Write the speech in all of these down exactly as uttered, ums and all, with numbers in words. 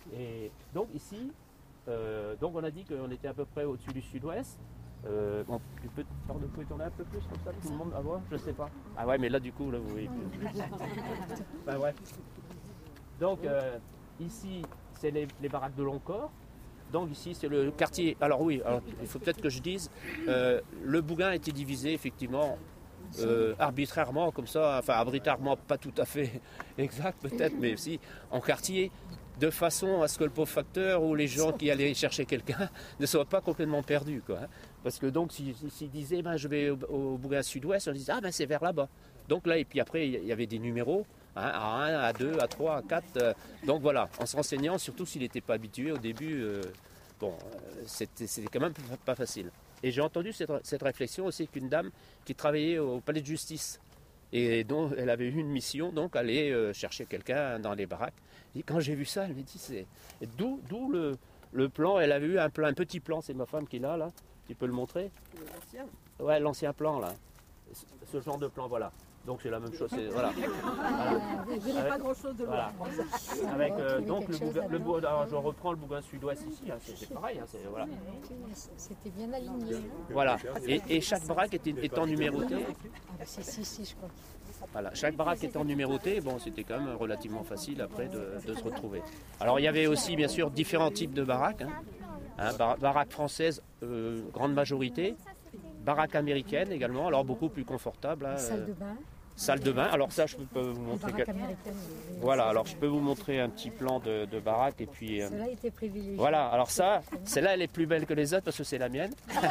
Et donc ici, euh, donc on a dit qu'on était à peu près au-dessus du sud-ouest. Euh, bon, tu peux, pardon, vous pouvez tourner un peu plus comme ça, tout le monde à voir, je sais pas. Ah ouais, mais là du coup, là vous voyez. Ben ouais. Donc euh, ici, c'est les, les baraques de Longcorps. Donc ici, c'est le quartier. Alors oui, alors, il faut peut-être que je dise, euh, le Bougain a été divisé effectivement euh, arbitrairement, comme ça, enfin arbitrairement, pas tout à fait exact peut-être, mais si, en quartier, de façon à ce que le pauvre facteur ou les gens qui allaient chercher quelqu'un ne soient pas complètement perdus, quoi. Hein. Parce que donc, s'ils si, si disaient, ben, je vais au, au Bougain sud-ouest, on disait, ah ben c'est vers là-bas. Donc là, et puis après, il y avait des numéros. Hein, à un, à deux, à trois, à quatre. Euh, donc voilà, en se renseignant, surtout s'il n'était pas habitué au début, euh, bon, euh, c'était, c'était quand même pas facile. Et j'ai entendu cette, cette réflexion aussi qu'une dame qui travaillait au palais de justice et dont elle avait eu une mission, donc aller euh, chercher quelqu'un dans les baraques. Et quand j'ai vu ça, elle m'a dit, c'est d'où, d'où le, le plan. Elle avait eu un, plan, un petit plan, c'est ma femme qui l'a là. Tu peux le montrer? L'ancien. Ouais, l'ancien plan là. Ce genre de plan, voilà. Donc c'est la même chose, c'est, voilà. voilà. Je n'ai pas grand-chose de loin. Voilà. Avec euh, donc le Bougain, le Bougain, alors je reprends le Bougain sud-ouest ici, hein, c'est, c'est pareil, hein, c'est, voilà. C'était bien aligné. Voilà. Et, et chaque baraque était, étant numérotée. Ah, c'est si, si, je crois. Voilà. Chaque baraque étant numérotée, bon, c'était quand même relativement facile après de, de se retrouver. Alors il y avait aussi bien sûr différents types de baraques. Hein. Hein, bar- baraque française, euh, grande majorité. Baraque américaine également, alors beaucoup plus confortable. Hein, salle de bain. Salle de bain. Alors ça, je peux vous montrer. Quel... Voilà. Alors je peux vous montrer un petit plan de, de baraque et puis. Euh... Celle-là était privilégiée. Voilà. Alors ça, celle-là, elle est plus belle que les autres parce que c'est la mienne.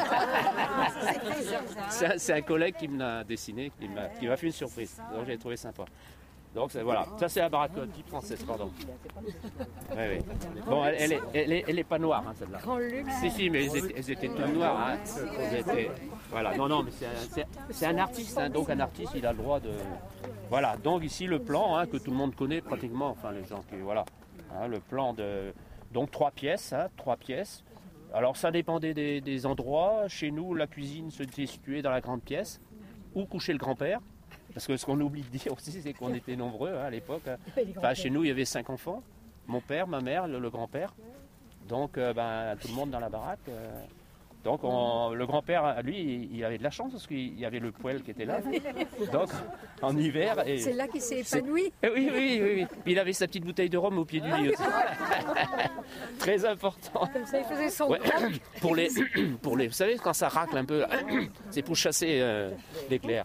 c'est, un, c'est un collègue qui me l'a dessiné, qui m'a, qui m'a fait une surprise. Donc j'ai trouvé sympa. Donc c'est, voilà, ça c'est la baraque type française, pardon. Oui, oui. Bon, elle, elle, est, elle, est, elle est pas noire, hein, celle-là. Grand luxe. Si, si, mais elles étaient, elles étaient toutes noires. Hein. Elles étaient, voilà, non, non, mais c'est un, c'est, c'est un artiste, hein, donc un artiste, il a le droit de. Voilà, donc ici le plan hein, que tout le monde connaît pratiquement, enfin les gens qui, voilà, hein, le plan de, donc trois pièces, hein, trois pièces. Alors ça dépendait des, des endroits. Chez nous, la cuisine se situait dans la grande pièce où couchait le grand-père. Parce que ce qu'on oublie de dire aussi, c'est qu'on était nombreux hein, à l'époque. Enfin, chez nous, il y avait cinq enfants. Mon père, ma mère, le, le grand-père. Donc, euh, ben, tout le monde dans la baraque. Euh, donc, on, le grand-père, lui, il avait de la chance parce qu'il y avait le poêle qui était là. Donc, en hiver. Et c'est là qu'il s'est épanoui. C'est... Oui, oui, oui, oui. Puis il avait sa petite bouteille de rhum au pied du lit aussi. Très important. Comme ça, il faisait son ouais. pour, les, pour les, vous savez, quand ça racle un peu, là, c'est pour chasser euh, l'éclair.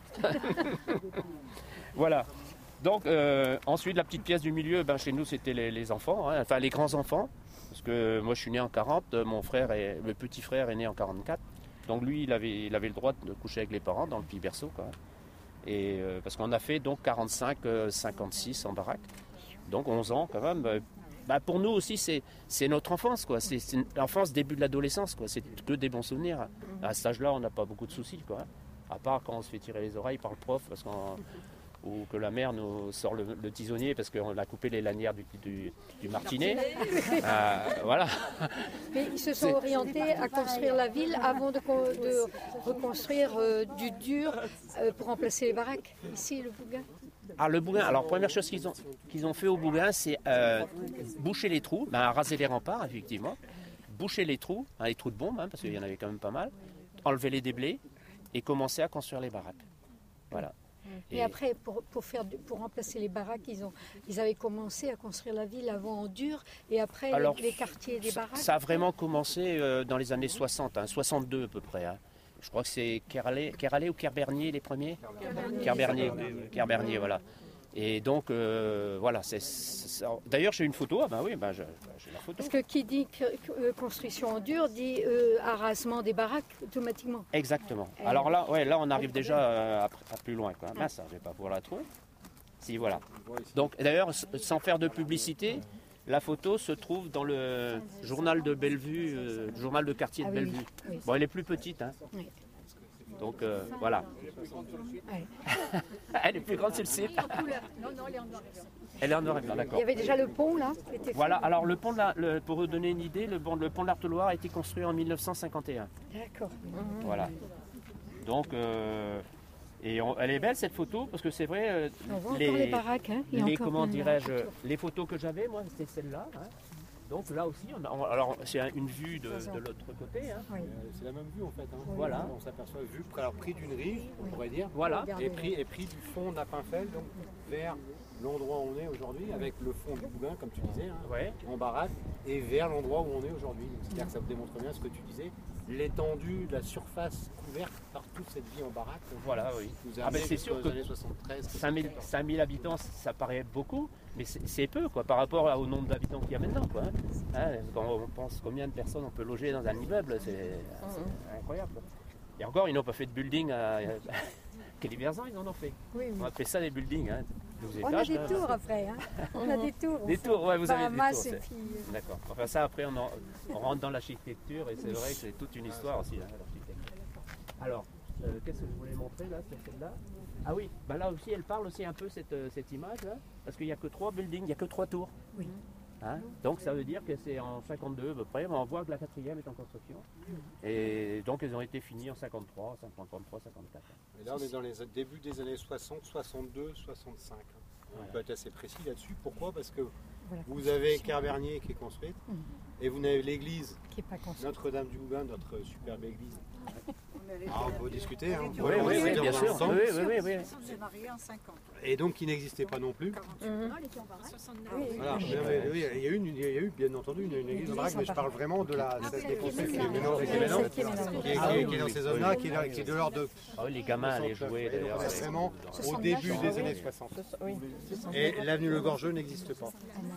Voilà. Donc, euh, ensuite, la petite pièce du milieu, ben, chez nous, c'était les, les enfants, hein, enfin les grands-enfants. Parce que moi, je suis né en quarante, mon frère, est, le petit frère est né en quarante-quatre. Donc, lui, il avait, il avait le droit de coucher avec les parents dans le petit berceau, quand même. Et, euh, parce qu'on a fait donc quarante-cinq, cinquante-six en baraque. Donc, onze ans, quand même. Euh, bah, pour nous aussi, c'est, c'est notre enfance, quoi. C'est, c'est l'enfance, début de l'adolescence, quoi. C'est que des bons souvenirs. À cet âge-là, on n'a pas beaucoup de soucis, quoi. À part quand on se fait tirer les oreilles par le prof, parce qu'on... ou que la mère nous sort le, le tisonnier parce qu'on a coupé les lanières du, du, du martinet. Euh, voilà. Mais ils se sont C'est... orientés à construire la ville avant de, de reconstruire euh, du dur euh, pour remplacer les baraques. Ici, le Bougain. Ah, le Bougain, alors première chose qu'ils ont, qu'ils ont fait au Bougain, c'est euh, boucher les trous, ben, raser les remparts, effectivement, boucher les trous, hein, les trous de bombes, hein, parce qu'il y en avait quand même pas mal, enlever les déblais et commencer à construire les baraques. Voilà. Et, et après, pour, pour, faire, pour remplacer les baraques, ils, ont, ils avaient commencé à construire la ville avant en dur, et après alors, les, les quartiers des baraques. Ça a vraiment commencé euh, dans les années soixante, hein, soixante-deux à peu près. Hein. Je crois que c'est Keralé ou Kerbernier les premiers. Kerbernier, Kerbernier, voilà. Et donc, euh, voilà. C'est, c'est, d'ailleurs, j'ai une photo. Ah ben oui, ben, j'ai, j'ai la photo. Parce que qui dit que, euh, construction en dur dit euh, arasement des baraques automatiquement. Exactement. Et alors là, ouais, là, on arrive déjà euh, à, à plus loin. Quoi. Ben, ça, je ne vais pas pouvoir la trouver. Si, voilà. Donc, d'ailleurs, sans faire de publicité, la photo se trouve dans le journal de Bellevue, euh, le journal de quartier de ah, Bellevue. Oui, oui. Bon, elle est plus petite, hein. Oui. Donc euh, voilà. Ouais. Elle est plus grande sur le site. Non, non, elle est en noir et blanc. Elle est en noir et blanc, d'accord. Il y avait déjà le pont là. Voilà. Alors le pont, de la, le, pour vous donner une idée, le, le pont de l'Arteloire a été construit en mille neuf cent cinquante et un. D'accord. Mmh. Voilà. Donc. Euh, Et on, elle est belle cette photo parce que c'est vrai. Euh, on voit les, encore les baraques, hein. Les comment dirais-je, les photos que j'avais, moi, c'était celle-là. Hein. Donc là aussi, on a, on- alors c'est une vue de, de l'autre côté. Hein. Euh, c'est la même vue en fait. Hein. Voilà. On s'aperçoit vue alors pris d'une rive, on pourrait dire, Voilà. et pris, et pris du fond d'Appenfeld, donc vers l'endroit où on est aujourd'hui, avec le fond du Boulin, comme tu disais, hein, Ouais. en baraque, et vers l'endroit où on est aujourd'hui. Donc, c'est-à-dire que ça vous démontre bien ce que tu disais, l'étendue de la surface couverte par toute cette vie en baraque. Voilà, oui. Nous a Ah ben amené c'est sûr jusqu'aux que années soixante-treize. cinq mille, cinq mille habitants, ça paraît beaucoup, mais c'est c'est peu quoi, par rapport au nombre d'habitants qu'il y a maintenant. Quoi, hein. Hein, quand on pense combien de personnes on peut loger dans un immeuble, c'est c'est incroyable. Quoi. Et encore, ils n'ont pas fait de building à. Caliverzan, ils en ont fait. Oui, oui. On appelle ça des buildings. Hein. douze On a étages, des là, tours après, hein. On a des tours. Des tours, ouais, vous avez des Bahamas tours. et c'est- puis, euh, D'accord. Enfin ça après on, en- on rentre dans l'architecture et c'est vrai que c'est toute une histoire aussi hein, l'architecture. Alors, euh, qu'est-ce que je voulais montrer là sur celle-là? Ah oui, bah là aussi elle parle aussi un peu cette, euh, cette image là, parce qu'il n'y a que trois buildings, il n'y a que trois tours. Oui. Hein, donc ça veut dire que c'est en cinquante-deux à peu près, mais on voit que la quatrième est en construction. Et donc elles ont été finies en cinquante-trois, cinquante-trois, cinquante-quatre. Et là, on est dans les débuts des années soixante, soixante-deux, soixante-cinq. On peut être assez précis là-dessus. Pourquoi? Parce que voilà. vous avez Kerbernier qui est construite, Mhm. et vous avez l'église Qui n'est pas construit. Notre-Dame du Boulin, notre superbe église. Ah, on peut discuter, hein, on peut Oui, en oui, oui, discuter bien dans sûr. le temps. Oui, oui, oui, oui. On s'est mariés en cinquante. Et donc qui n'existait pas non plus. Non, elle était en baraque. soixante-neuf. Voilà. Non, mais, oui, il y a eu, une- il y a eu bien entendu une, une église en baraque, mais je parle vraiment de la celle qui est construite, qui est maintenant, qui est maintenant, Celle qui est maintenant. qui est- qui est- qui est dans ces zones-là, qui est là- qui est de l'ordre de Ah oui, les gamins allaient jouer Et donc, d'ailleurs. on est vraiment au début des années soixante. Et l'avenue Le Gorgeux n'existe pas.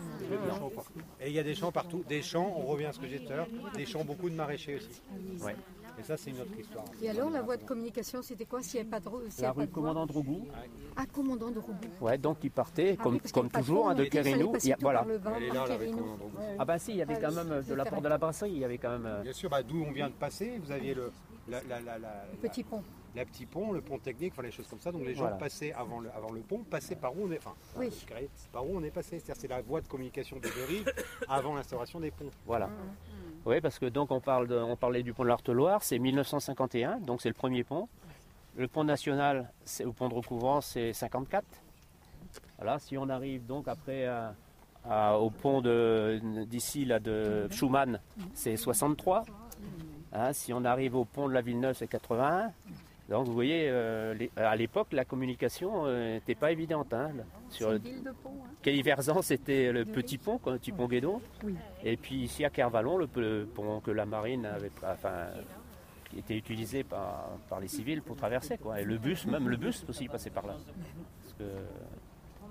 Et il y a des champs partout. Des champs, on revient à ce que j'ai dit tout à l'heure, des champs, beaucoup de maraîchers aussi. Ouais. Et ça, c'est une autre histoire. Et alors, la voie de communication, c'était quoi s'il n'y avait pas de, s'il y La avait pas rue de voie? Commandant Drougou, Ah, commandant de Roubaix. ouais, donc qui partait Ah comme, oui, parce qu'il y comme avait pas de toujours pont, hein, de il fallait Quérinou. passer Il y a- tout voilà. par le vin, Elle est par là, la rue Quérinou. Commandant Drougou. Ah bah si, il y avait Ah, quand même euh, de la le porte de la brasserie, il y avait quand même. euh, Bien sûr, bah, d'où on vient de passer, vous aviez le, la, la, la, la, Le petit pont. la petit pont, le pont technique, enfin les choses comme ça. Donc les gens Voilà. passaient avant le, avant le pont, passaient par où on est, enfin, Oui. je dirais, par où on est passé. C'est-à-dire c'est la voie de communication des deux rives avant l'instauration des ponts. Voilà. Oui, parce que donc on, parle de- on parlait du pont de l'Arteloire, c'est mille neuf cent cinquante et un, donc c'est le premier pont. Le pont national, c'est, au pont de recouvrance, c'est cinquante-quatre. Voilà, si on arrive donc après à- à- au pont de, d'ici là, de Schumann, c'est soixante-trois. Hein, si on arrive au pont de la Villeneuve, c'est quatre-vingt-un. Donc vous voyez, euh, les- à l'époque, la communication n'était pas évidente. Hein, là. Sur C'est une ville de pont. Hein. Caliverzan, c'était le petit pont, quoi, le petit pont Guédon. Oui. Et puis ici à Kervalon, le, le pont que la marine avait, enfin, qui était utilisé par, par les civils pour traverser, quoi. Et le bus, même le bus aussi passait par là. Parce que